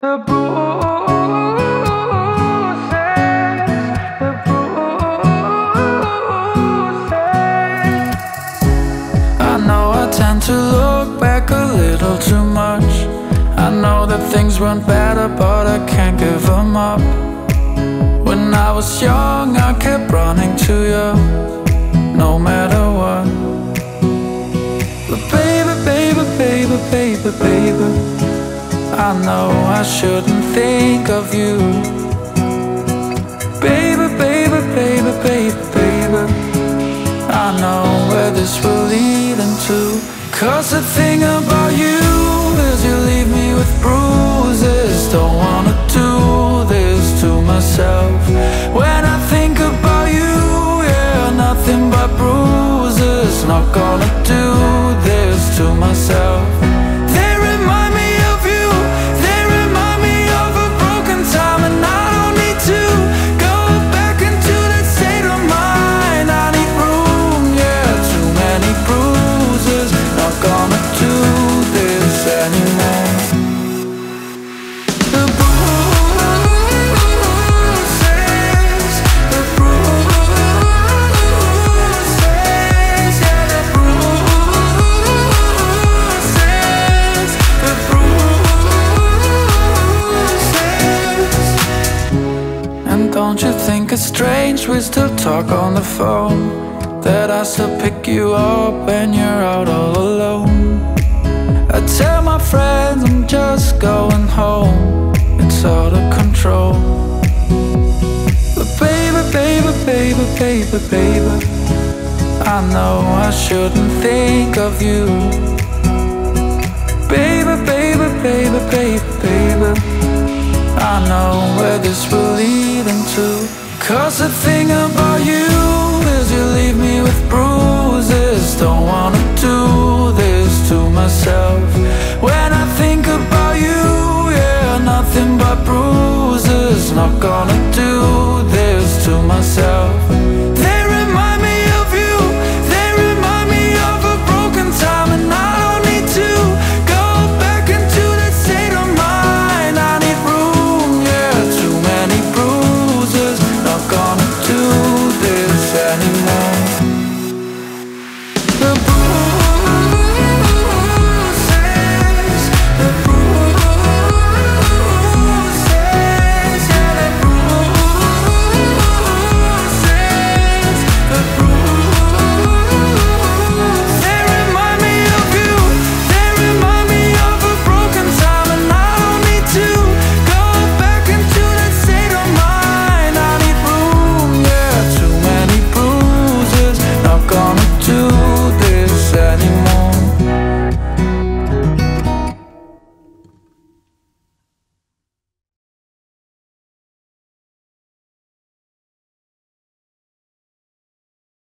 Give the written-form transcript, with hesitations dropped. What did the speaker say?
The bruises, the bruises. I know I tend to look back a little too much. I know that things weren't better, but I can't give them up. When I was young, I kept running to you, no matter what. But baby, baby, baby, baby, baby, I know I shouldn't think of you. Baby, baby, baby, baby, baby, I know where this will lead into. 'Cause the thing about you is you leave me with bruises. Don't wanna do this to myself. When I think about you, yeah, nothing but bruises. Not gonna do this to myself. They remind me of you, they remind me of a broken time, and I don't need to go back into that state of mind. I need room, yeah, too many bruises. Not gonna do this anymore. The bruises, the bruises, yeah, the bruises, the bruises. And don't you think it's strange we still talk on the phone? That I still pick you up when you're out all alone. I tell my friends I'm just going home. It's out of control. But baby, baby, baby, baby, baby, I know I shouldn't think of you. Baby, baby, baby, baby, baby, I know where this will lead into. 'Cause the thing about you is you leave me with bruises. Don't wanna do this to myself. When I think about you, yeah, nothing but bruises. Not gonna